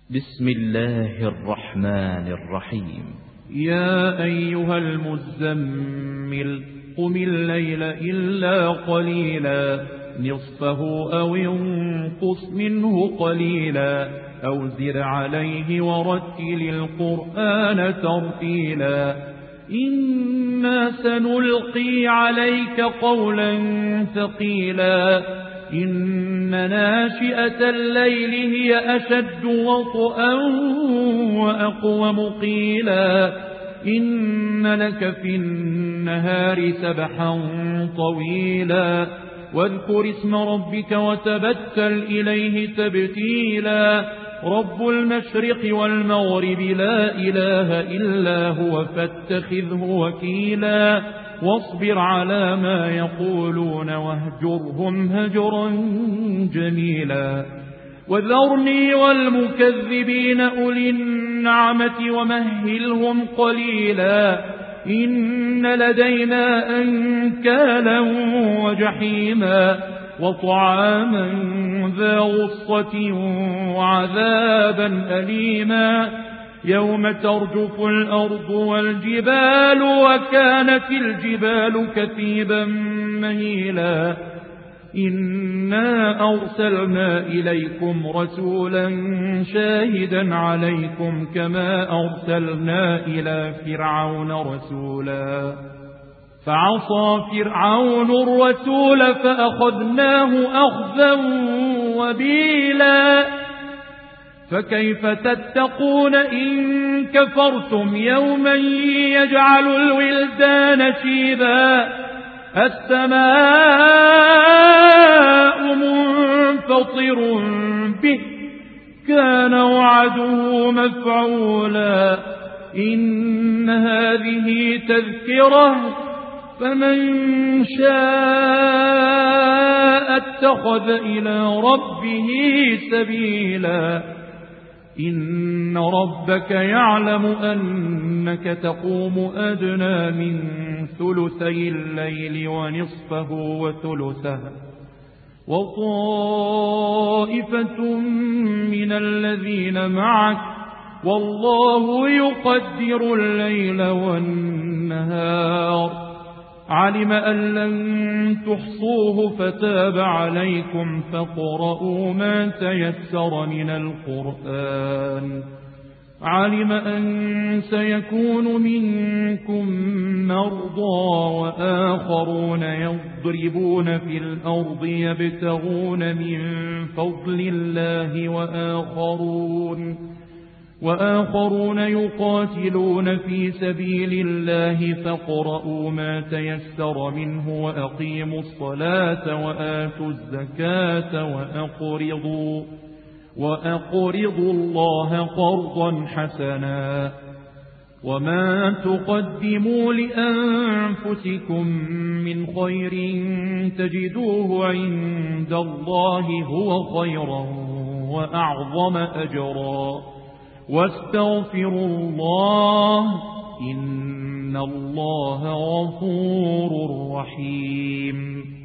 بسم الله الرحمن الرحيم. يا أيها المزمل قم الليل إلا قليلا نصفه أو انقص منه قليلا أو زد عليه ورتل القرآن ترتيلا إنا سنلقي عليك قولا ثقيلا إن ناشئة الليل هي أشد وطئا وأقوم قيلا إن لك في النهار سبحا طويلا واذكر اسم ربك وتبتل إليه تبتيلا رب المشرق والمغرب لا إله إلا هو فاتخذه وكيلا واصبر على ما يقولون واهجرهم هجرا جميلا وذرني والمكذبين أولي النعمة ومهلهم قليلا إن لدينا أنكالا وجحيما وطعاما ذا غصة وعذابا أليما يوم ترجف الأرض والجبال وكانت الجبال كثيبا مهيلا إنا أرسلنا إليكم رسولا شاهدا عليكم كما أرسلنا إلى فرعون رسولا فعصى فرعون الرسول فأخذناه أخذا وبيلا فكيف تتقون إن كفرتم يوما يجعل الولدان شيبا السماء منفطر به كان وعده مفعولا إن هذه تذكرة فمن شاء اتخذ إلى ربه سبيلا إن ربك يعلم أنك تقوم أدنى من ثلثي الليل ونصفه وثلثه وطائفة من الذين معك والله يقدر الليل والنهار علم أن لن تحصوه فتاب عليكم فاقرؤوا ما تيسر من القرآن علم أن سيكون منكم مرضى وآخرون يضربون في الأرض يبتغون من فضل الله وآخرون يقاتلون في سبيل الله فاقرؤوا ما تيسر منه وأقيموا الصلاة وآتوا الزكاة وأقرضوا الله قرضا حسنا وما تقدموا لأنفسكم من خير تجدوه عند الله هو خيرا وأعظم أجرا واستغفروا الله إن الله غفور رحيم.